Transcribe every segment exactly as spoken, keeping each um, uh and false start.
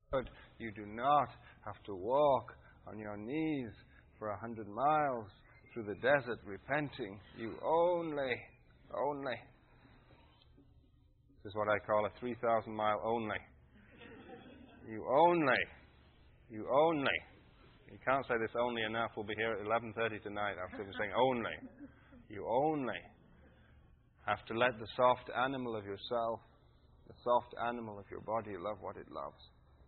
good. You do not have to walk on your knees for a hundred miles through the desert repenting. You only, only. This is what I call a three thousand mile only. You only, you only. You can't say this only enough. We'll be here at eleven thirty tonight after we're saying only. You only have to let the soft animal of yourself, the soft animal of your body, love what it loves.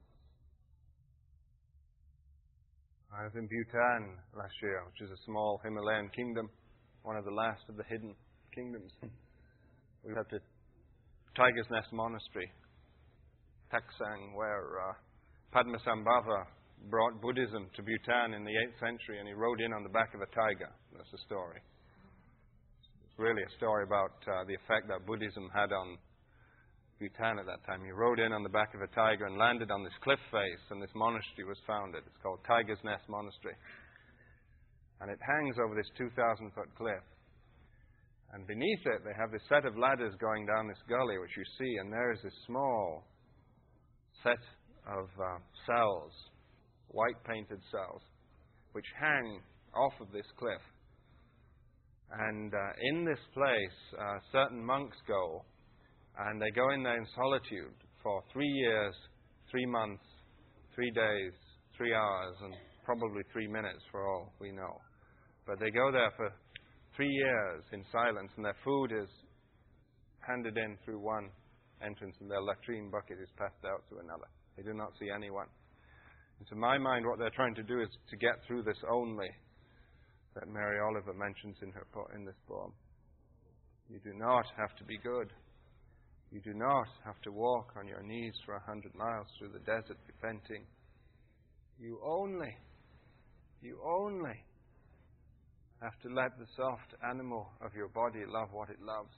I was in Bhutan last year, which is a small Himalayan kingdom, one of the last of the hidden kingdoms. We went to Tiger's Nest Monastery, Taksang, where uh, Padmasambhava brought Buddhism to Bhutan in the eighth century, and he rode in on the back of a tiger. That's the story. It's really a story about uh, the effect that Buddhism had on Bhutan at that time. He rode in on the back of a tiger and landed on this cliff face, and this monastery was founded. It's called Tiger's Nest Monastery. And it hangs over this two thousand foot cliff. And beneath it, they have this set of ladders going down this gully, which you see, and there is this small set of uh, cells, white-painted cells, which hang off of this cliff. And uh, in this place, uh, certain monks go, and they go in there in solitude for three years, three months, three days, three hours, and probably three minutes for all we know. But they go there for three years in silence, and their food is handed in through one entrance, and their latrine bucket is passed out through another. They do not see anyone. And to my mind, what they're trying to do is to get through this only that Mary Oliver mentions in her po- in this poem. You do not have to be good. You do not have to walk on your knees for a hundred miles through the desert repenting. You only, you only have to let the soft animal of your body love what it loves.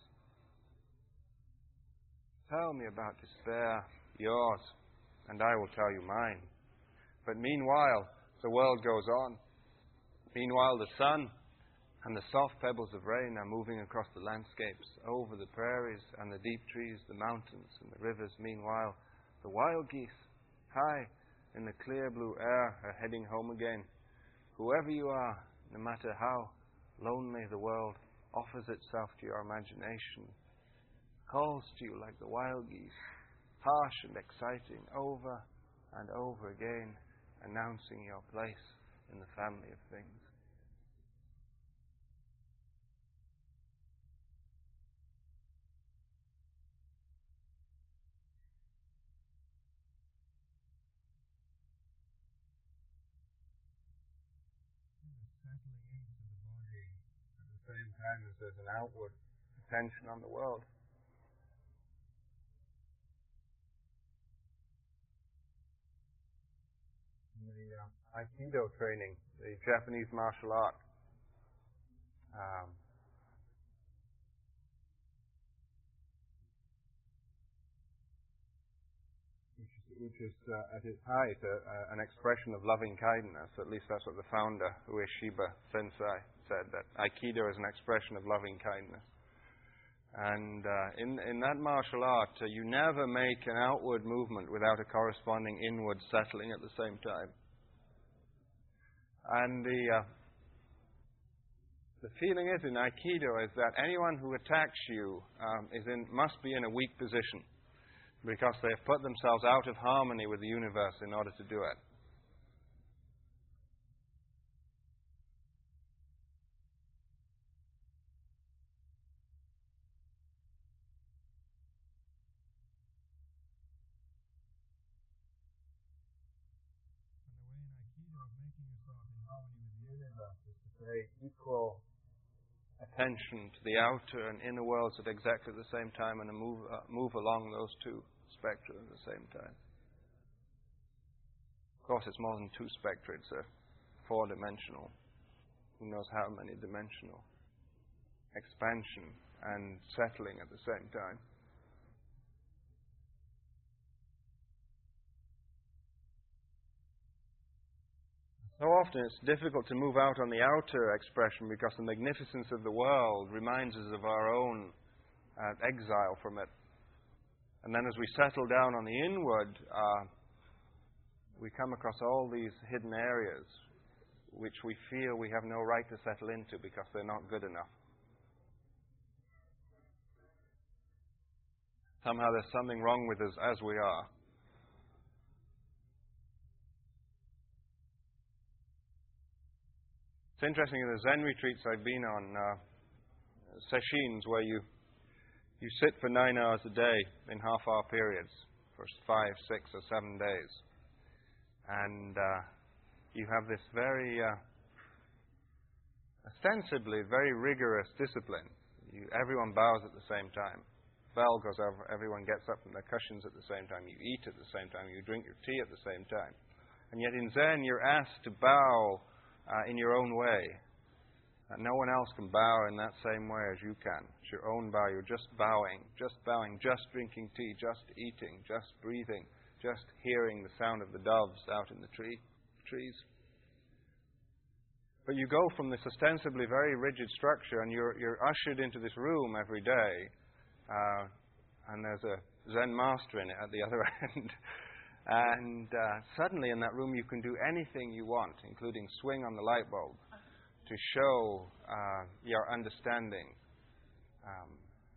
Tell me about despair, yours, and I will tell you mine. But meanwhile, the world goes on. Meanwhile, the sun and the soft pebbles of rain are moving across the landscapes, over the prairies and the deep trees, the mountains and the rivers. Meanwhile, the wild geese, high in the clear blue air, are heading home again. Whoever you are, no matter how lonely the world offers itself to your imagination, calls to you like the wild geese, harsh and exciting, over and over again, announcing your place in the family of things. At the same time as there's an outward attention on the world. In the uh, Aikido training, the Japanese martial art, um, which is, which is uh, at its height uh, uh, an expression of loving kindness. At least that's what the founder, Ueshiba Sensei, said, that Aikido is an expression of loving kindness. And uh, in, in that martial art, uh, you never make an outward movement without a corresponding inward settling at the same time. And the uh, the feeling is in Aikido is that anyone who attacks you um, is in must be in a weak position, because they have put themselves out of harmony with the universe in order to do it. Pay equal attention to the outer and inner worlds at exactly the same time, and to move uh, move along those two spectra at the same time. Of course, it's more than two spectra; it's a four-dimensional, who knows how many dimensional expansion and settling at the same time. So often it's difficult to move out on the outer expression because the magnificence of the world reminds us of our own uh, exile from it. And then as we settle down on the inward, uh, we come across all these hidden areas which we feel we have no right to settle into because they're not good enough. Somehow there's something wrong with us as we are. It's interesting, in the Zen retreats I've been on, uh, sessions where you you sit for nine hours a day in half-hour periods for five, six, or seven days. And uh, you have this very, uh, ostensibly, very rigorous discipline. You, everyone bows at the same time. Bell goes over, everyone gets up from their cushions at the same time. You eat at the same time. You drink your tea at the same time. And yet in Zen, you're asked to bow uh, in your own way. And no one else can bow in that same way as you can. It's your own bow. You're just bowing, just bowing, just drinking tea, just eating, just breathing, just hearing the sound of the doves out in the tree, trees. But you go from this ostensibly very rigid structure, and you're, you're ushered into this room every day, uh, and there's a Zen master in it at the other end. And uh, suddenly in that room you can do anything you want, including swing on the light bulb, to show uh, your understanding, um,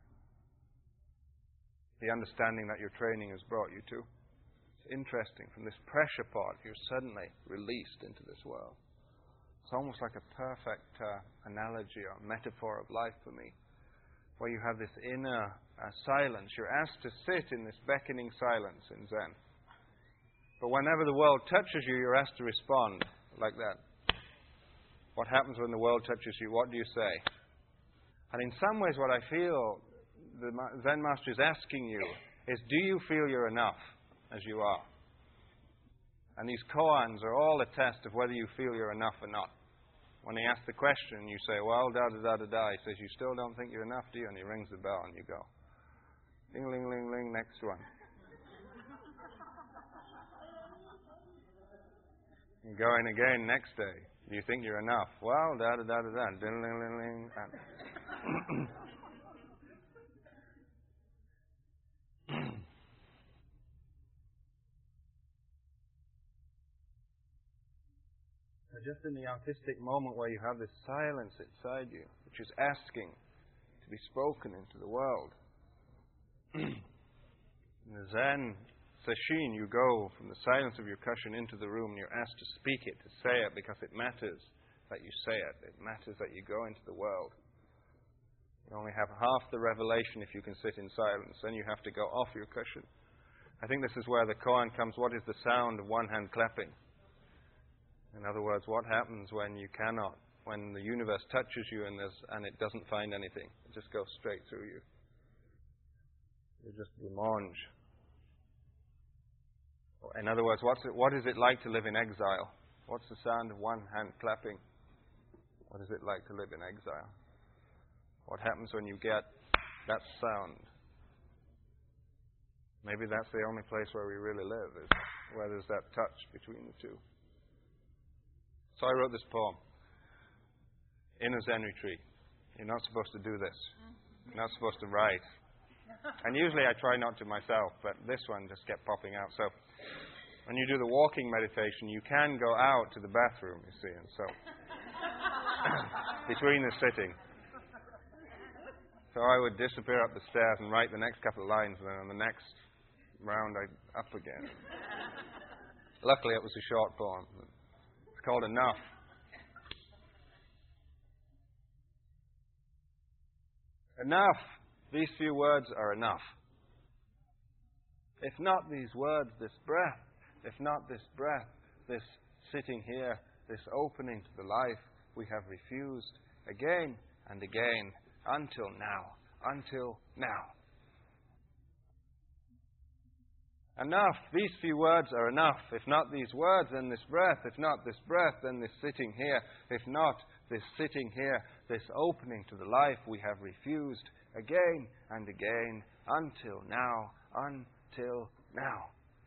the understanding that your training has brought you to. It's interesting. From this pressure pot, you're suddenly released into this world. It's almost like a perfect uh, analogy or metaphor of life for me, where you have this inner uh, silence. You're asked to sit in this beckoning silence in Zen. But whenever the world touches you, you're asked to respond like that. What happens when the world touches you? What do you say? And in some ways, what I feel the Zen master is asking you is, do you feel you're enough as you are? And these koans are all a test of whether you feel you're enough or not. When he asks the question, you say, well, da da da da da. He says, you still don't think you're enough, do you? And he rings the bell and you go. Ding, ling, ling, ling, next one. You go in again next day. Do you think you're enough? Well, da da da da da. Ding, ling, ling, ling. Just in the artistic moment where you have this silence inside you, which is asking to be spoken into the world. In the Zen sesshin, you go from the silence of your cushion into the room and you're asked to speak it, to say it, because it matters that you say it. It matters that you go into the world. You only have half the revelation if you can sit in silence. Then you have to go off your cushion. I think this is where the koan comes, what is the sound of one hand clapping? In other words, what happens when you cannot, when the universe touches you and, there's, and it doesn't find anything? It just goes straight through you. You just bemange. In other words, what's it, what is it like to live in exile? What's the sound of one hand clapping? What is it like to live in exile? What happens when you get that sound? Maybe that's the only place where we really live, is where there's that touch between the two. So I wrote this poem. In a Zen retreat. You're not supposed to do this. You're not supposed to write. And usually I try not to myself, but this one just kept popping out. So when you do the walking meditation, you can go out to the bathroom, you see, and so between the sitting. So I would disappear up the stairs and write the next couple of lines, and then on the next round I'd up again. Luckily it was a short poem. It's called Enough. Enough. These few words are enough. If not these words, this breath, if not this breath, this sitting here, this opening to the life we have refused again and again until now, until now. Enough. These few words are enough. If not these words, then this breath. If not this breath, then this sitting here. If not this sitting here, this opening to the life we have refused again and again until now, until now.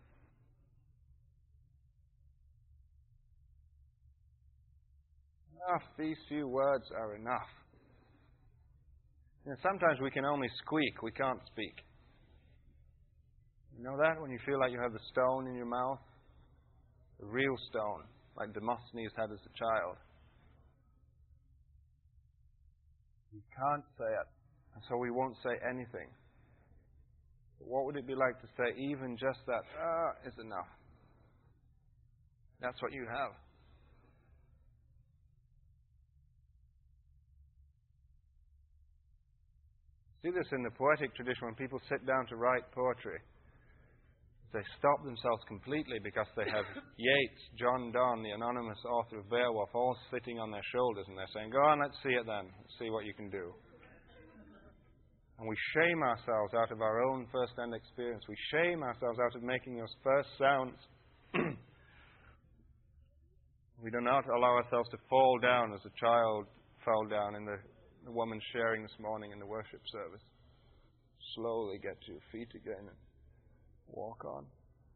Enough. These few words are enough. You know, sometimes we can only squeak, we can't speak. You know that? When you feel like you have the stone in your mouth? the real stone, like Demosthenes had as a child. We can't say it, and so we won't say anything. But what would it be like to say even just that, ah, is enough? That's what you have. See this in the poetic tradition when people sit down to write poetry. They stop themselves completely because they have Yeats, John Donne, the anonymous author of Beowulf, all sitting on their shoulders, and they're saying, go on, let's see it then. Let's see what you can do. And we shame ourselves out of our own first-hand experience. We shame ourselves out of making those first sounds. We do not allow ourselves to fall down as a child fell down in the, the woman sharing this morning in the worship service. Slowly get to your feet again and walk on.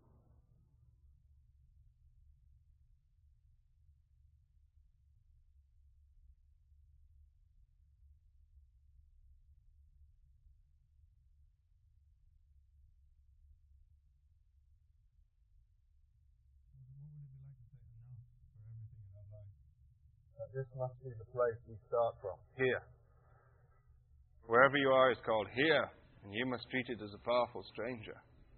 This must be the place we start from. Here. Wherever you are is called here, and you must treat it as a powerful stranger.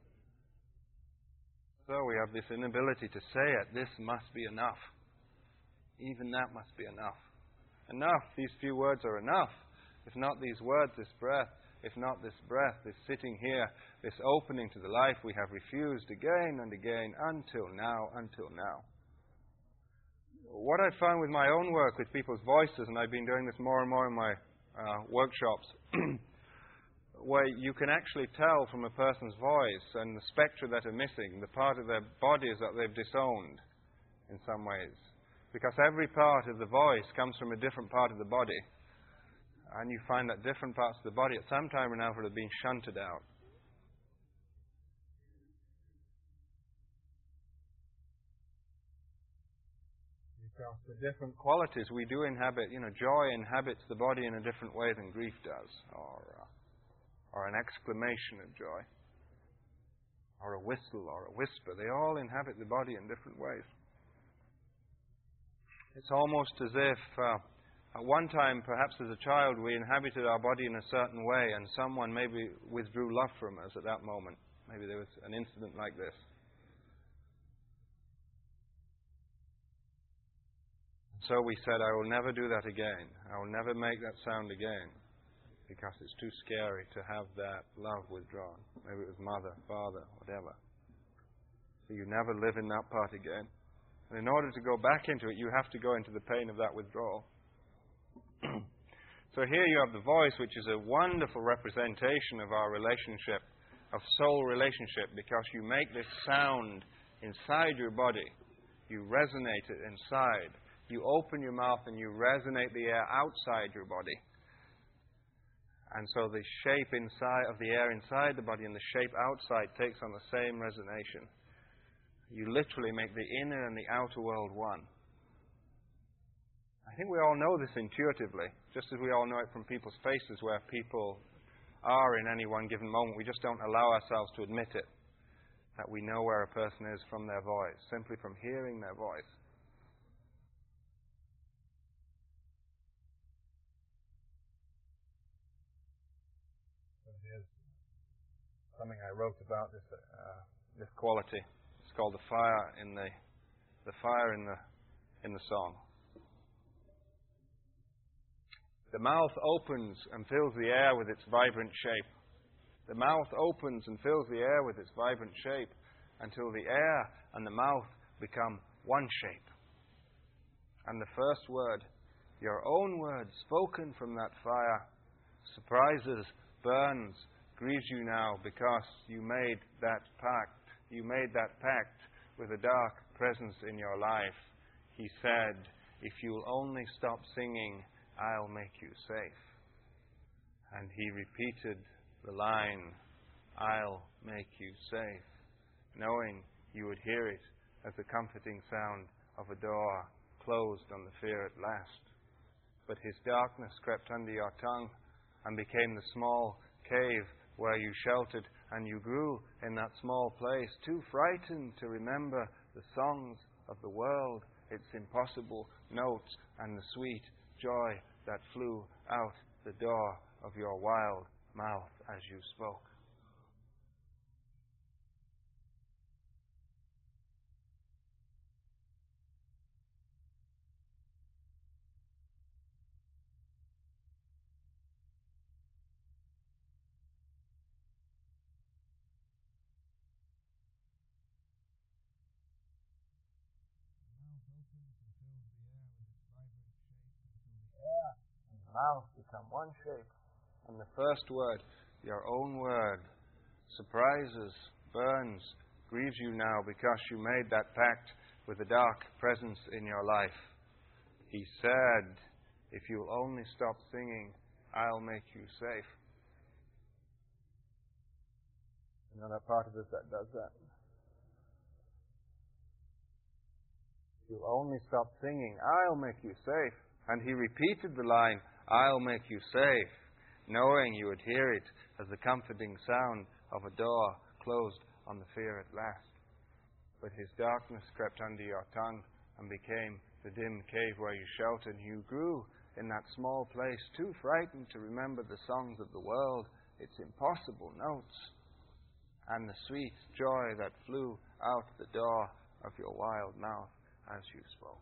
So we have this inability to say it. This must be enough. Even that must be enough. Enough. These few words are enough. If not these words, this breath. If not this breath, this sitting here, this opening to the life we have refused again and again until now, until now. What I've found with my own work with people's voices, and I've been doing this more and more in my uh, workshops, where you can actually tell from a person's voice and the spectra that are missing, the part of their bodies that they've disowned in some ways. Because every part of the voice comes from a different part of the body. And you find that different parts of the body at some time or another have been shunted out. Because the different qualities we do inhabit, you know, joy inhabits the body in a different way than grief does, or uh, or an exclamation of joy, or a whistle, or a whisper. They all inhabit the body in different ways. It's almost as if uh, at one time, perhaps as a child, we inhabited our body in a certain way, and someone maybe withdrew love from us at that moment. Maybe there was an incident like this. So we said, I will never do that again. I will never make that sound again, because it's too scary to have that love withdrawn. Maybe it was mother, father, whatever. So you never live in that part again. And in order to go back into it, you have to go into the pain of that withdrawal. So here you have the voice, which is a wonderful representation of our relationship, of soul relationship, because you make this sound inside your body. You resonate it inside. You open your mouth and you resonate the air outside your body. And so the shape inside of the air inside the body and the shape outside takes on the same resonation. You literally make the inner and the outer world one. I think we all know this intuitively, just as we all know it from people's faces, where people are in any one given moment. We just don't allow ourselves to admit it, that we know where a person is from their voice, simply from hearing their voice. Here's something I wrote about this uh, this quality. It's called the fire in the the fire in the in the song. The mouth opens and fills the air with its vibrant shape. The mouth opens and fills the air with its vibrant shape until the air and the mouth become one shape. And the first word, your own word spoken from that fire, surprises, burns, grieves you now because you made that pact. You made that pact with a dark presence in your life. He said, if you'll only stop singing, I'll make you safe. And he repeated the line, I'll make you safe, knowing you would hear it as the comforting sound of a door closed on the fear at last. But his darkness crept under your tongue and became the small cave where you sheltered, and you grew in that small place, too frightened to remember the songs of the world, its impossible notes, and the sweet joy that flew out the door of your wild mouth as you spoke. Mouth become one shape. And the first word, your own word, surprises, burns, grieves you now because you made that pact with a dark presence in your life. He said, if you'll only stop singing, I'll make you safe. You know that part of us that does that? If you'll only stop singing, I'll make you safe. And he repeated the line, I'll make you safe, knowing you would hear it as the comforting sound of a door closed on the fear at last. But his darkness crept under your tongue and became the dim cave where you shout, and you grew in that small place, too frightened to remember the songs of the world, its impossible notes, and the sweet joy that flew out the door of your wild mouth as you spoke.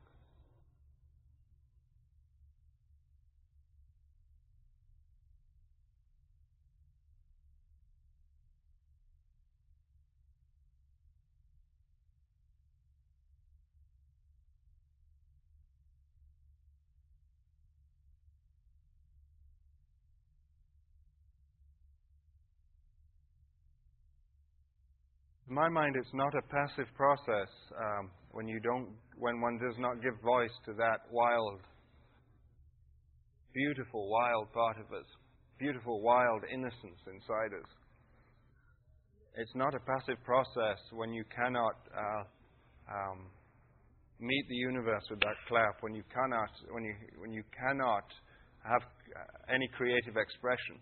In my mind, it's not a passive process um, when you don't, when one does not give voice to that wild, beautiful, wild part of us, beautiful, wild innocence inside us. It's not a passive process when you cannot uh, um, meet the universe with that clap, when you cannot, when you when you cannot have any creative expression.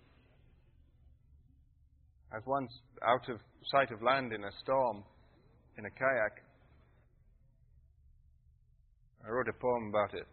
As once out of sight of land in a storm, in a kayak, I wrote a poem about it.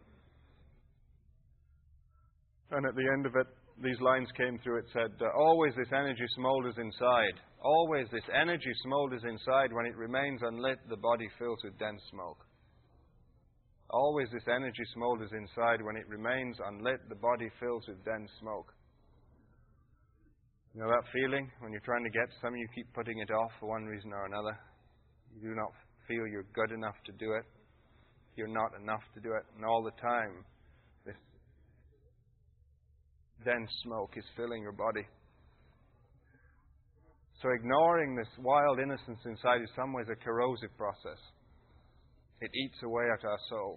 And at the end of it, these lines came through. It said, uh, always this energy smoulders inside. Always this energy smoulders inside. When it remains unlit, the body fills with dense smoke. Always this energy smoulders inside. When it remains unlit, the body fills with dense smoke. You know that feeling when you're trying to get something, you keep putting it off for one reason or another. You do not feel you're good enough to do it. You're not enough to do it. And all the time, this dense smoke is filling your body. So ignoring this wild innocence inside is in some ways a corrosive process. It eats away at our soul.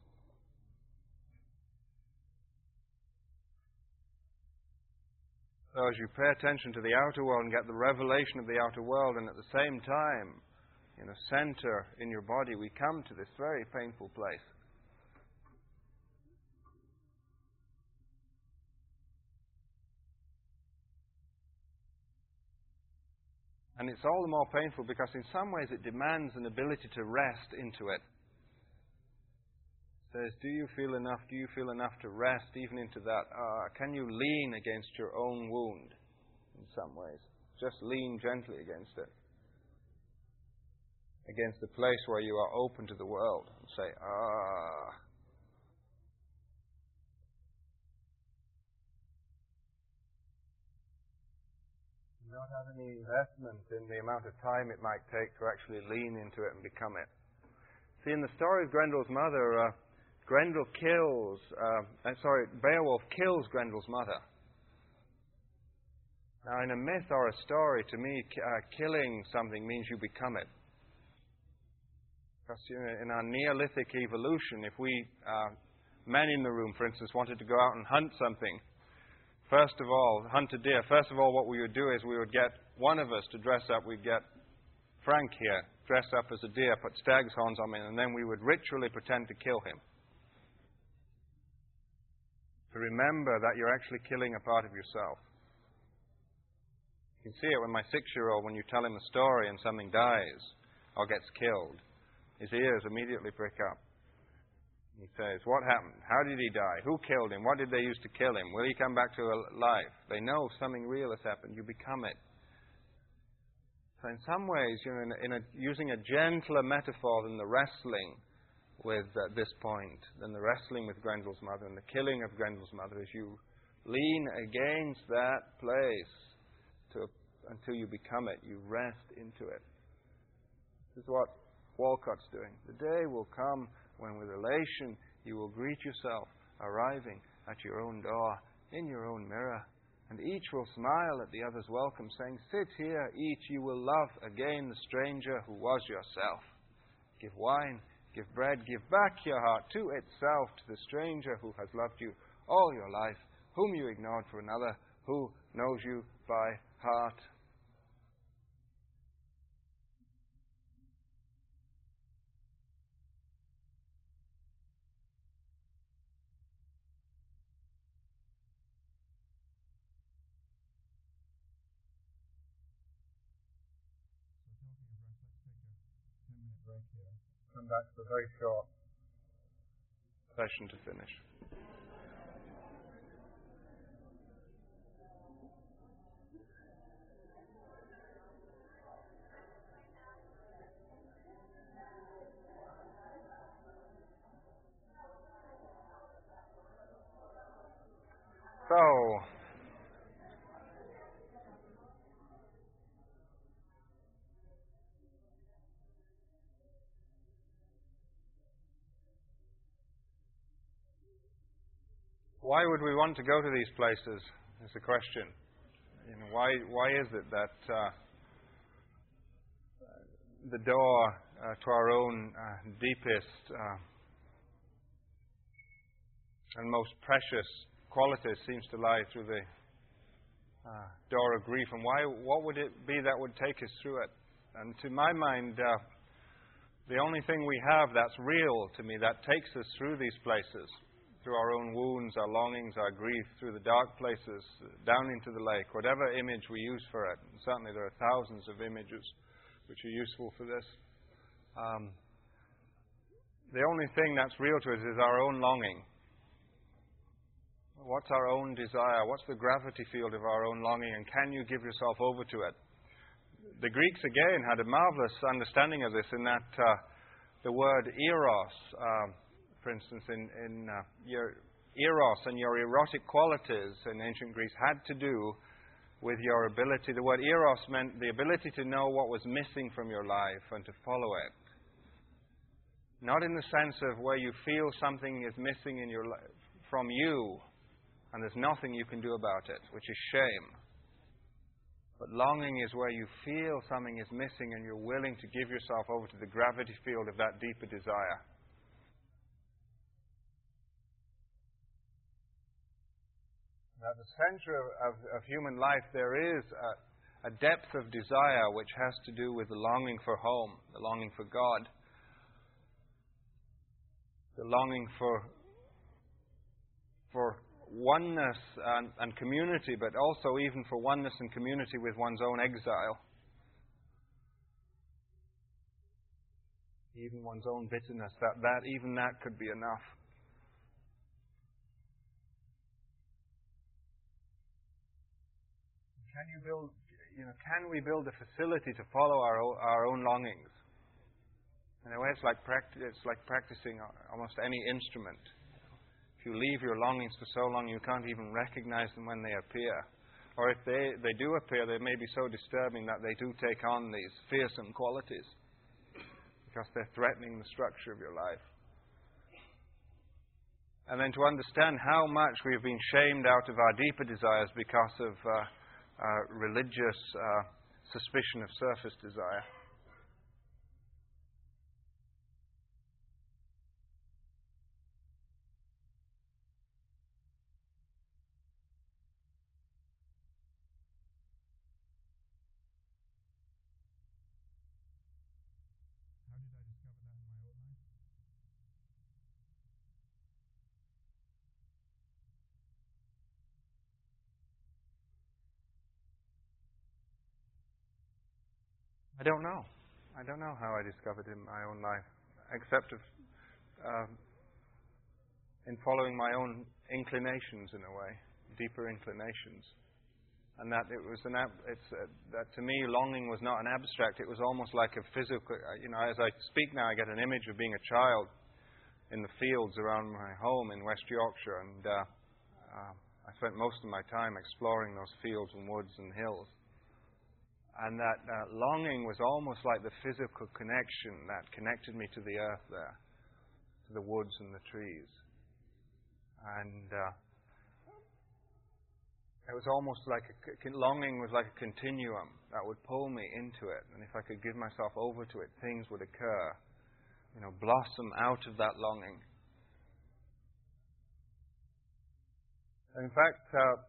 So as you pay attention to the outer world and get the revelation of the outer world, and at the same time, in a center in your body, we come to this very painful place. And it's all the more painful because in some ways it demands an ability to rest into it. It says, do you feel enough? Do you feel enough to rest even into that? Uh, can you lean against your own wound in some ways? Just lean gently against it. Against the place where you are open to the world. And say, ah. You don't have any investment in the amount of time it might take to actually lean into it and become it. See, in the story of Grendel's mother, uh, Grendel kills, uh, sorry, Beowulf kills Grendel's mother. Now, in a myth or a story, to me, uh, killing something means you become it. Because you know, in our Neolithic evolution, if we, uh, men in the room, for instance, wanted to go out and hunt something, first of all, hunt a deer, first of all, what we would do is we would get one of us to dress up. We'd get Frank here, dress up as a deer, put stag's horns on him, and then we would ritually pretend to kill him. To remember that you're actually killing a part of yourself. You can see it with my six-year-old when you tell him a story and something dies or gets killed. His ears immediately prick up. He says, what happened? How did he die? Who killed him? What did they use to kill him? Will he come back to life? They know something real has happened. You become it. So in some ways, you know, in a, in a, using a gentler metaphor than the wrestling with uh, this point, than the wrestling with Grendel's mother and the killing of Grendel's mother, is you lean against that place to, until you become it. You rest into it. This is what Walcott's doing. The day will come when with elation you will greet yourself arriving at your own door, in your own mirror, and each will smile at the other's welcome, saying, sit here, eat, you will love again the stranger who was yourself. Give wine, give bread, give back your heart to itself, to the stranger who has loved you all your life, whom you ignored for another, who knows you by heart. Break here. Come back to a very short session to finish. So, why would we want to go to these places? Is the question. You know, why why is it that uh, the door uh, to our own uh, deepest uh, and most precious qualities seems to lie through the uh, door of grief? And why? What would it be that would take us through it? And to my mind, uh, the only thing we have that's real to me that takes us through these places, through our own wounds, our longings, our grief, through the dark places, down into the lake, whatever image we use for it. And certainly there are thousands of images which are useful for this. Um, the only thing that's real to us is our own longing. What's our own desire? What's the gravity field of our own longing? And can you give yourself over to it? The Greeks, again, had a marvelous understanding of this in that uh, the word eros, uh, for instance, in, in uh, your eros and your erotic qualities in ancient Greece had to do with your ability. The word eros meant the ability to know what was missing from your life and to follow it. Not in the sense of where you feel something is missing in your life from you and there's nothing you can do about it, which is shame. But longing is where you feel something is missing and you're willing to give yourself over to the gravity field of that deeper desire. At the center of, of, of human life, there is a, a depth of desire which has to do with the longing for home, the longing for God, the longing for for oneness and, and community, but also even for oneness and community with one's own exile, even one's own bitterness. That that even that could be enough. Can you build, you know, can we build a facility to follow our own, our own longings? In a way, it's like practi- it's like practicing almost any instrument. If you leave your longings for so long, you can't even recognize them when they appear. Or if they, they do appear, they may be so disturbing that they do take on these fearsome qualities because they're threatening the structure of your life. And then to understand how much we've been shamed out of our deeper desires because of uh, uh, religious uh, suspicion of surface desire. I don't know. I don't know how I discovered it in my own life. except of, uh, in following my own inclinations in a way, deeper inclinations. And that it was an ab- it's uh, that to me longing was not an abstract. It was almost like a physical. You know, as I speak now, I get an image of being a child in the fields around my home in West Yorkshire, and uh, uh, I spent most of my time exploring those fields and woods and hills. And that uh, longing was almost like the physical connection that connected me to the earth there, to the woods and the trees. And uh, it was almost like a, longing was like a continuum that would pull me into it. And if I could give myself over to it, things would occur, you know, blossom out of that longing. In fact, uh,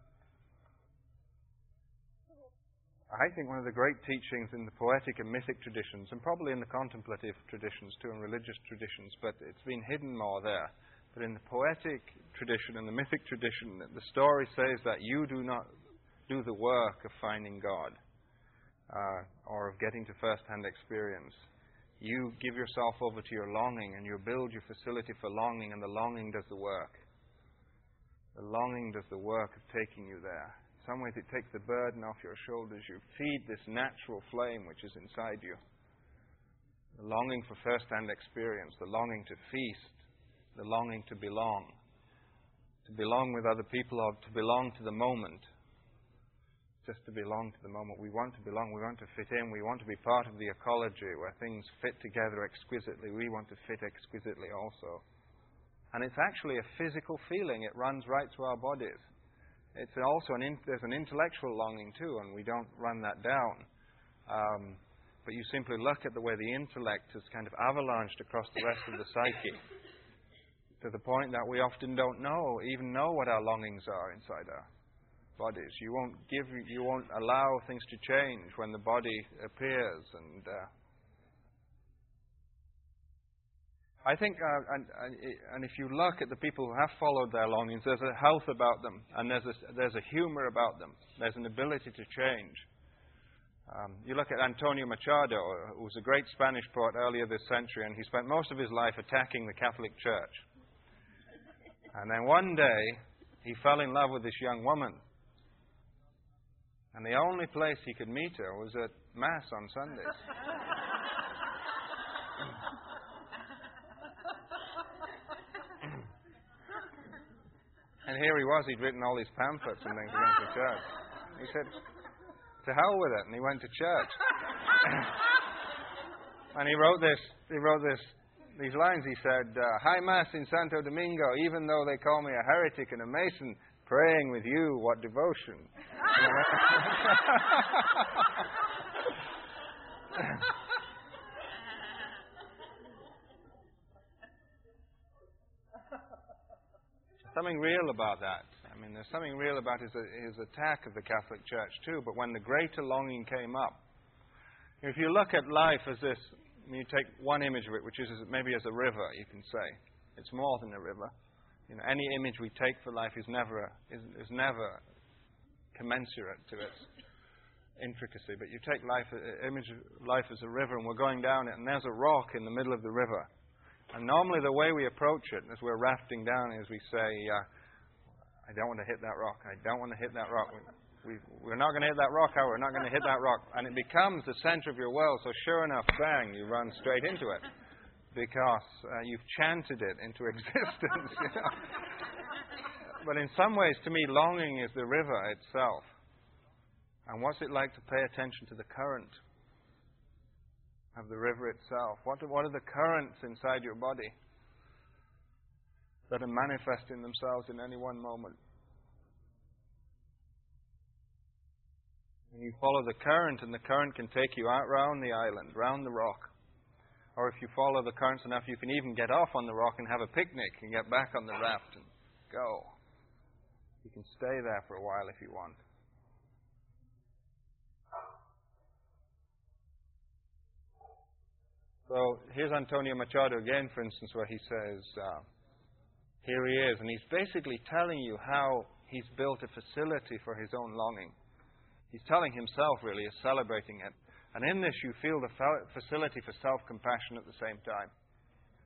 I think one of the great teachings in the poetic and mythic traditions, and probably in the contemplative traditions too, and religious traditions, but it's been hidden more there. But in the poetic tradition and the mythic tradition, the story says that you do not do the work of finding God uh, or of getting to first-hand experience. You give yourself over to your longing, and you build your facility for longing, and the longing does the work. The longing does the work of taking you there. In some ways, it takes the burden off your shoulders. You feed this natural flame which is inside you. The longing for first-hand experience, the longing to feast, the longing to belong. To belong with other people or to belong to the moment. Just to belong to the moment. We want to belong, we want to fit in, we want to be part of the ecology where things fit together exquisitely. We want to fit exquisitely also. And it's actually a physical feeling. It runs right through our bodies. It's also an in, there's an intellectual longing too, and we don't run that down. Um, but you simply look at the way the intellect has kind of avalanched across the rest of the psyche, to the point that we often don't know, even know what our longings are inside our bodies. You won't give, you won't allow things to change when the body appears, and uh, I think, uh, and, and if you look at the people who have followed their longings, there's a health about them, and there's a, there's a humor about them. There's an ability to change. Um, you look at Antonio Machado, who was a great Spanish poet earlier this century, and he spent most of his life attacking the Catholic Church. And then one day, he fell in love with this young woman. And the only place he could meet her was at Mass on Sundays. And here he was, he'd written all these pamphlets and things against the church. He said, to hell with it, and he went to church. And he wrote this, he wrote this, these lines, he said, uh, High Mass in Santo Domingo, even though they call me a heretic and a Mason, praying with you, what devotion. Something real about that. I mean, there's something real about his, his attack of the Catholic Church too, but when the greater longing came up, if you look at life as this, you take one image of it, which is maybe as a river, you can say. It's more than a river. You know, any image we take for life is never is, is never commensurate to its intricacy. But you take life, image of life as a river, and we're going down it, and there's a rock in the middle of the river. And normally the way we approach it, as we're rafting down, is we say, uh, I don't want to hit that rock. I don't want to hit that rock. We, we, we're not going to hit that rock, are we? We're not going to hit that rock. And it becomes the center of your world. So sure enough, bang, you run straight into it. Because uh, you've chanted it into existence. You know? But in some ways, to me, longing is the river itself. And what's it like to pay attention to the current of the river itself? What are, what are the currents inside your body that are manifesting themselves in any one moment? And you follow the current, and the current can take you out round the island, round the rock. Or if you follow the currents enough, you can even get off on the rock and have a picnic and get back on the raft and go. You can stay there for a while if you want. So here's Antonio Machado again, for instance, where he says, uh, here he is, and he's basically telling you how he's built a facility for his own longing. He's telling himself, really, he's celebrating it. And in this, you feel the facility for self-compassion at the same time.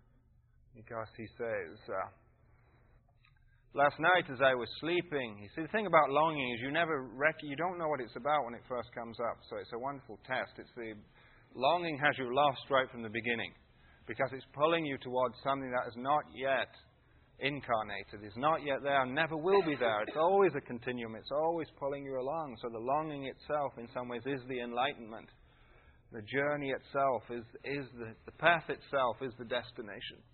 Because he says, uh, last night as I was sleeping, you see, the thing about longing is you never rec- you don't know what it's about when it first comes up. So it's a wonderful test. It's the longing has you lost right from the beginning, because it's pulling you towards something that is not yet incarnated, is not yet there, never will be there. It's always a continuum. It's always pulling you along. So the longing itself, in some ways, is the enlightenment. The journey itself is, is the, the path itself is the destination.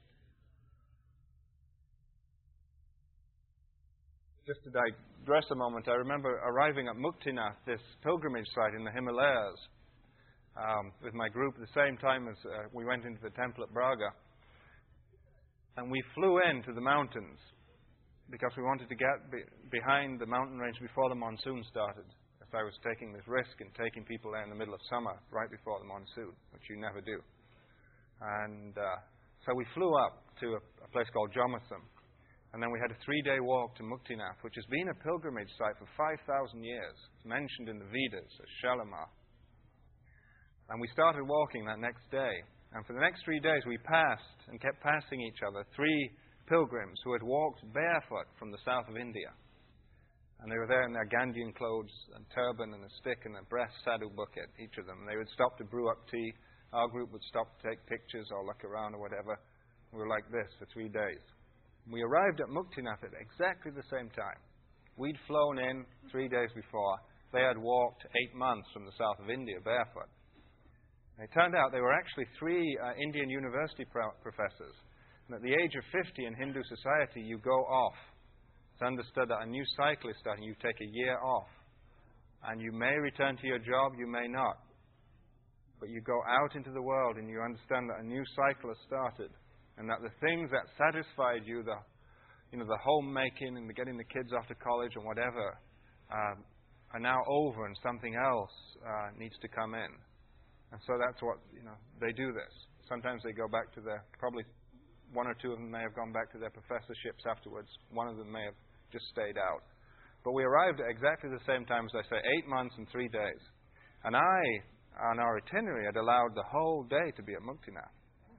Just to digress a moment, I remember arriving at Muktinath, this pilgrimage site in the Himalayas, um, with my group at the same time as uh, we went into the temple at Braga. And we flew into the mountains because we wanted to get be- behind the mountain range before the monsoon started. As I was taking this risk and taking people there in the middle of summer, right before the monsoon, which you never do. And uh, so we flew up to a, a place called Jomatham. And then we had a three-day walk to Muktinath, which has been a pilgrimage site for five thousand years. It's mentioned in the Vedas as Shalimar. And we started walking that next day. And for the next three days, we passed and kept passing each other three pilgrims who had walked barefoot from the south of India. And they were there in their Gandhian clothes and turban and a stick and a breast sadhu bucket, each of them. And they would stop to brew up tea. Our group would stop to take pictures or look around or whatever. We were like this for three days. We arrived at Muktinath at exactly the same time. We'd flown in three days before. They had walked eight months from the south of India barefoot. It turned out they were actually three uh, Indian university pro- professors. And at the age of fifty in Hindu society, you go off. It's understood that a new cycle is starting. You take a year off. And you may return to your job, you may not. But you go out into the world and you understand that a new cycle has started. And that the things that satisfied you, the, you know, the homemaking and the getting the kids off to college and whatever, um, are now over and something else uh, needs to come in. And so that's what, you know, they do this. Sometimes they go back to their, probably one or two of them may have gone back to their professorships afterwards. One of them may have just stayed out. But we arrived at exactly the same time, as I say, eight months and three days. And I, on our itinerary, had allowed the whole day to be at Muktinath.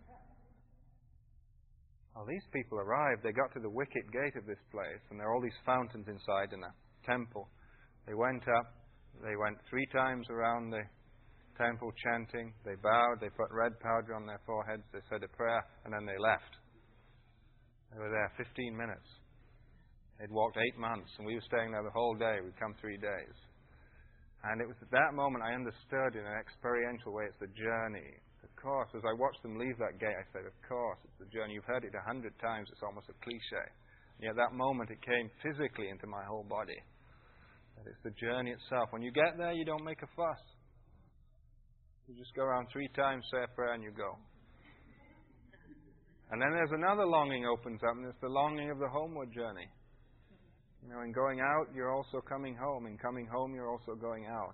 Well, these people arrived, they got to the wicket gate of this place, and there are all these fountains inside in a temple. They went up, they went three times around the temple chanting, they bowed, they put red powder on their foreheads, they said a prayer, and then they left. They were there fifteen minutes. They'd walked eight months, and we were staying there the whole day. We'd come three days. And it was at that moment I understood in an experiential way it's the journey. Of course, as I watched them leave that gate, I said, of course, it's the journey. You've heard it a hundred times, it's almost a cliche. And yet that moment it came physically into my whole body. That it's the journey itself. When you get there, you don't make a fuss. You just go around three times, say a prayer, and you go. And then there's another longing opens up, and it's the longing of the homeward journey. You know, in going out, you're also coming home. In coming home, you're also going out.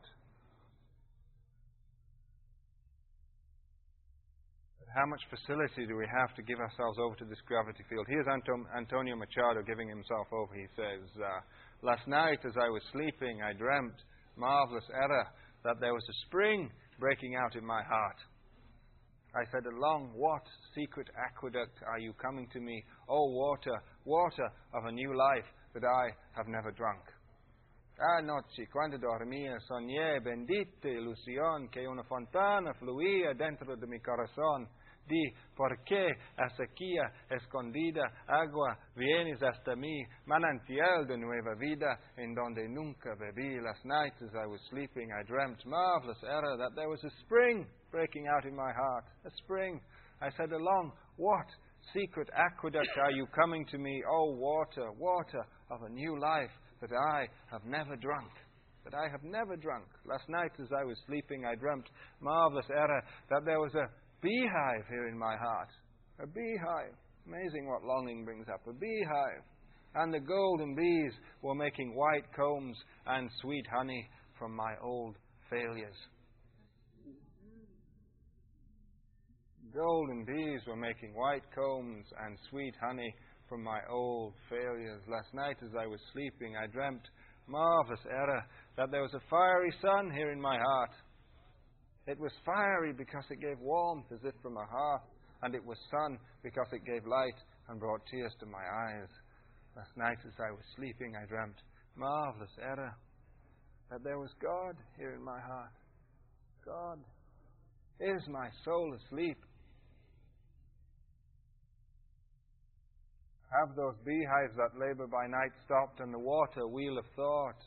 But how much facility do we have to give ourselves over to this gravity field? Here's Anto- Antonio Machado giving himself over. He says, uh, last night as I was sleeping, I dreamt, marvelous error, that there was a spring breaking out in my heart. I said, along what secret aqueduct are you coming to me, O water, water of a new life that I have never drunk? Anoche, quando dormía, soñé bendita ilusión que una fontana fluía dentro de mi corazón. Di, ¿por qué hasta aquí, escondida, agua, vienes hasta mí, manantial de nueva vida, en donde nunca bebí? Last night as I was sleeping, I dreamt, marvelous error, that there was a spring breaking out in my heart. A spring. I said, along what secret aqueduct are you coming to me, O water, water of a new life that I have never drunk? That I have never drunk. Last night as I was sleeping, I dreamt, marvelous error, that there was a beehive here in my heart. A beehive. Amazing what longing brings up. A beehive. And the golden bees were making white combs and sweet honey from my old failures. Golden bees were making white combs and sweet honey from my old failures. Last night as I was sleeping, I dreamt, marvelous error, that there was a fiery sun here in my heart. It was fiery because it gave warmth as if from a hearth. and it was sun because it gave light and brought tears to my eyes. Last night as I was sleeping, I dreamt, marvelous error, that there was God here in my heart. God, is my soul asleep? Have those beehives that labor by night stopped, and the water wheel of thought?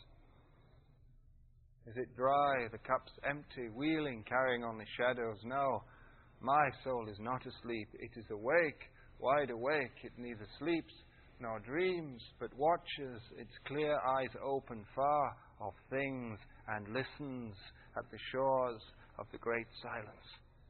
Is it dry, the cup's empty, wheeling, carrying only shadows? No, my soul is not asleep. It is awake, wide awake. It neither sleeps nor dreams, but watches, its clear eyes open far of things, and listens at the shores of the great silence.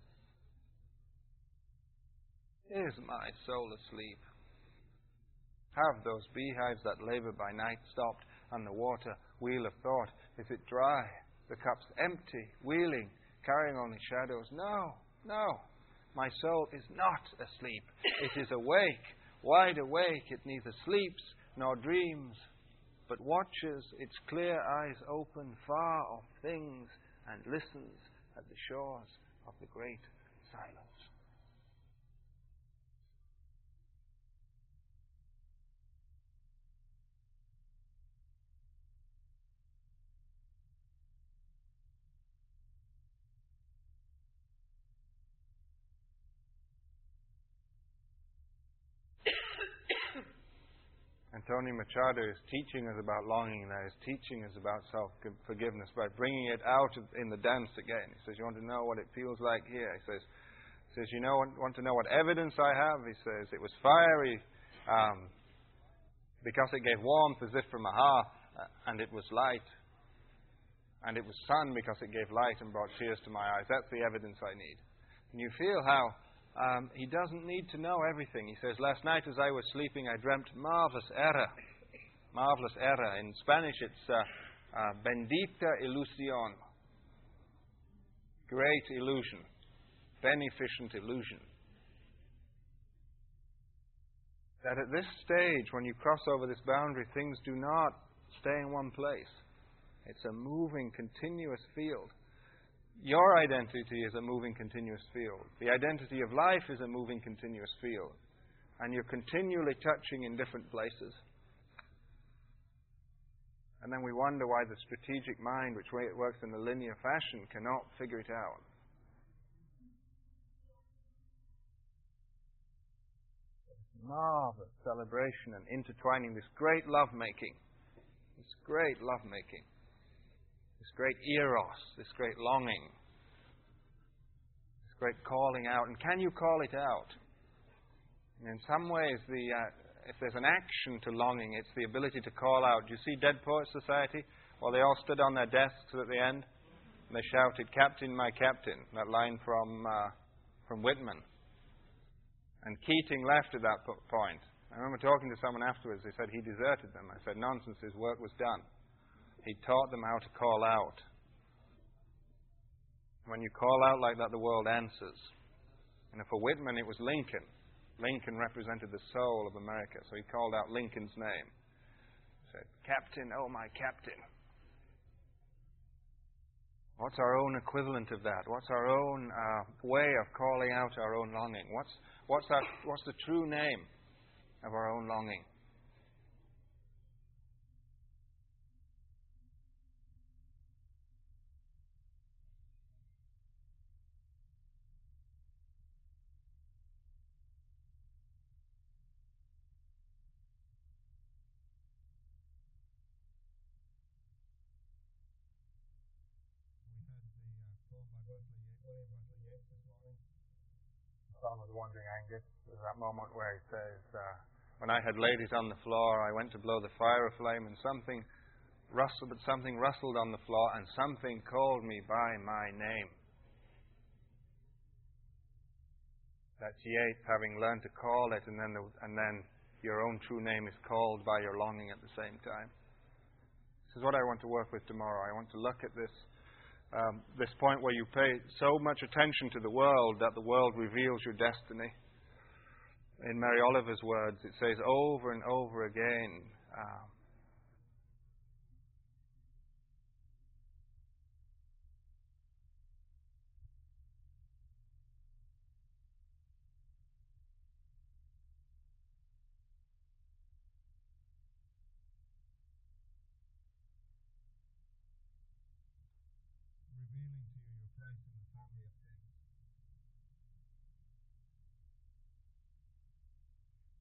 Is my soul asleep? Have those beehives that labor by night stopped, and the water wheel of thought? Is it dry, the cup's empty, wheeling, carrying only shadows? No, no, my soul is not asleep. It is awake, wide awake. It neither sleeps nor dreams, but watches, its clear eyes open far of things, and listens at the shores of the great silence. Antonio Machado is teaching us about longing there. He's teaching us about self-forgiveness by bringing it out in the dance again. He says, you want to know what it feels like here? He says, he says you know, want to know what evidence I have? He says, it was fiery um, because it gave warmth as if from a hearth, uh, and it was light. And it was sun because it gave light and brought tears to my eyes. That's the evidence I need. And you feel how Um, he doesn't need to know everything. He says, last night as I was sleeping, I dreamt marvelous error. Marvelous error. In Spanish, it's uh, uh, bendita ilusión. Great illusion. Beneficent illusion. That at this stage, when you cross over this boundary, things do not stay in one place. It's a moving, continuous field. Your identity is a moving, continuous field. The identity of life is a moving, continuous field. And you're continually touching in different places. And then we wonder why the strategic mind, which works in a linear fashion, cannot figure it out. Marvelous celebration and intertwining, this great love-making. This great love-making. This great eros, this great longing, this great calling out. And can you call it out? And in some ways, the uh, if there's an action to longing, it's the ability to call out. Do you see Dead Poets Society? Well, they all stood on their desks at the end, and they shouted, "Captain, my captain," that line from, uh, from Whitman. And Keating left at that point. I remember talking to someone afterwards, they said he deserted them. I said, nonsense, his work was done. He taught them how to call out. When you call out like that, the world answers. And for Whitman, it was Lincoln. Lincoln represented the soul of America, so he called out Lincoln's name. He said, "Captain, oh my captain." What's our own equivalent of that? What's our own uh, way of calling out our own longing? What's what's that? What's the true name of our own longing? Song of the Wandering Aengus. There's that moment where he says, uh, when I had ladies on the floor, I went to blow the fire aflame, and something rustled, but something rustled on the floor, and something called me by my name. That's Yeats having learned to call it, and then the, and then your own true name is called by your longing at the same time. This is what I want to work with tomorrow. I want to look at this Um, this point where you pay so much attention to the world that the world reveals your destiny. In Mary Oliver's words, it says over and over again, uh,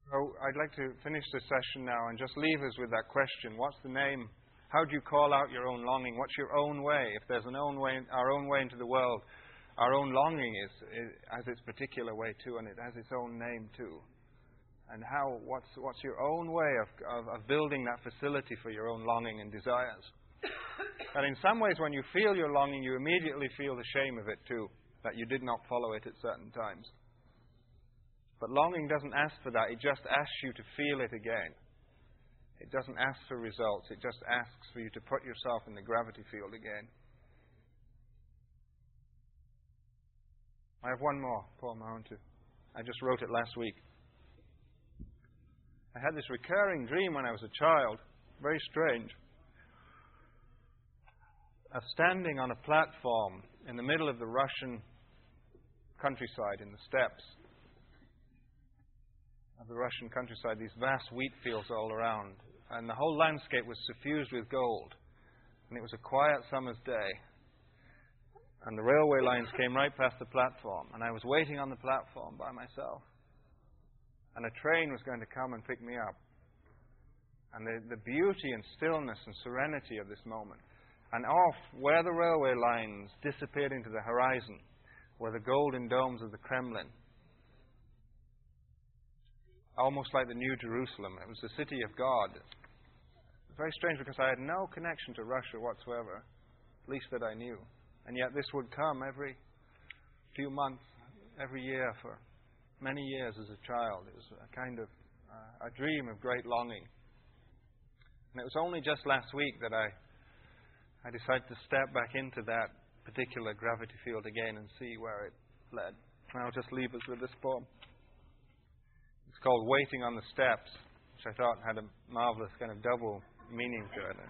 So I'd like to finish this session now and just leave us with that question. What's the name? How do you call out your own longing? What's your own way? If there's an own way, our own way into the world, our own longing is, is has its particular way too, and it has its own name too. And how? What's what's your own way of, of, of building that facility for your own longing and desires? And in some ways, when you feel your longing, you immediately feel the shame of it too, that you did not follow it at certain times. But longing doesn't ask for that. It just asks you to feel it again. It doesn't ask for results. It just asks for you to put yourself in the gravity field again. I have one more poem I want to. I just wrote it last week. I had this recurring dream when I was a child, very strange, of standing on a platform in the middle of the Russian countryside in the steppes of the Russian countryside, these vast wheat fields all around. And the whole landscape was suffused with gold. And it was a quiet summer's day. And the railway lines came right past the platform. And I was waiting on the platform by myself. And a train was going to come and pick me up. And the, the beauty and stillness and serenity of this moment. And off, where the railway lines disappeared into the horizon, were the golden domes of the Kremlin. Almost like the New Jerusalem. It was the city of God. Very strange, because I had no connection to Russia whatsoever, at least that I knew. And yet this would come every few months, every year for many years as a child. It was a kind of uh, a dream of great longing. And it was only just last week that I, I decided to step back into that particular gravity field again and see where it led. And I'll just leave us with this poem. It's called Waiting on the Steps, which I thought had a marvelous kind of double meaning to it.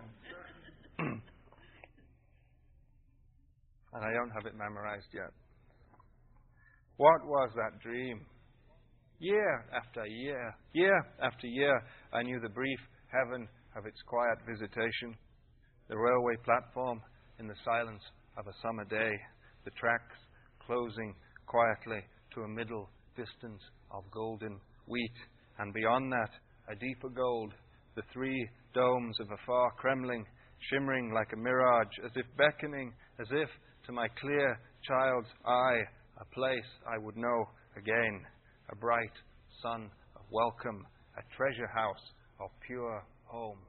And I don't have it memorized yet. What was that dream? Year after year, year after year, I knew the brief heaven of its quiet visitation, the railway platform in the silence of a summer day, the tracks closing quietly to a middle distance of golden wheat, and beyond that, a deeper gold, the three domes of a far Kremlin, shimmering like a mirage, as if beckoning, as if to my clear child's eye, a place I would know again, a bright sun of welcome, a treasure house of pure home.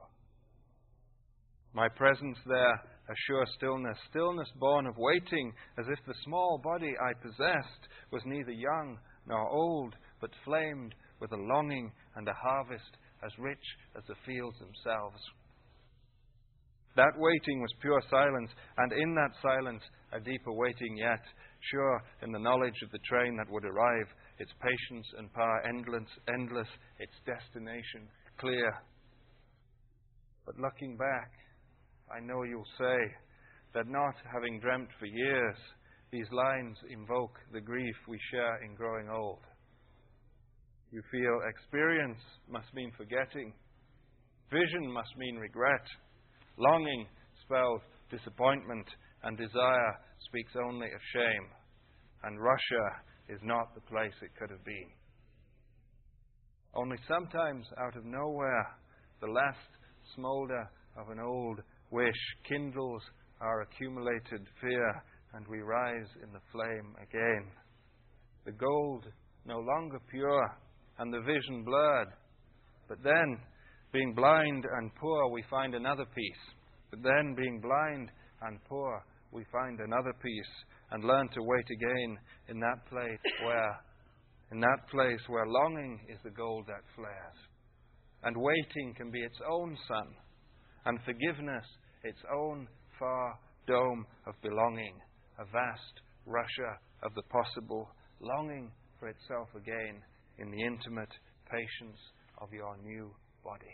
My presence there, a sure stillness, stillness born of waiting, as if the small body I possessed was neither young nor old, but flamed with a longing and a harvest as rich as the fields themselves. That waiting was pure silence, and in that silence a deeper waiting yet, sure in the knowledge of the train that would arrive, its patience and power endless, endless, its destination clear. But looking back, I know you'll say that not having dreamt for years, these lines invoke the grief we share in growing old. You feel experience must mean forgetting. Vision must mean regret. Longing spells disappointment, and desire speaks only of shame. And Russia is not the place it could have been. Only sometimes out of nowhere, the last smoulder of an old wish kindles our accumulated fear, and we rise in the flame again. The gold no longer pure, and the vision blurred. But then, being blind and poor, we find another peace. But then, being blind and poor, we find another peace, and learn to wait again in that place where, in that place where longing is the gold that flares, and waiting can be its own sun, and forgiveness its own far dome of belonging, a vast Russia of the possible, longing for itself again in the intimate patience of your new body.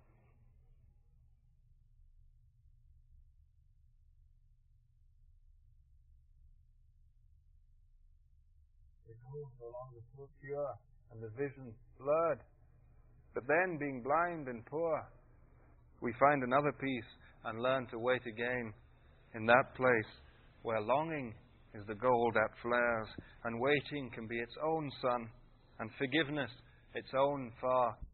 The gold no longer so pure, and the vision blurred. But then, being blind and poor, we find another peace and learn to wait again in that place where longing is the gold that flares, and waiting can be its own sun, and forgiveness its own for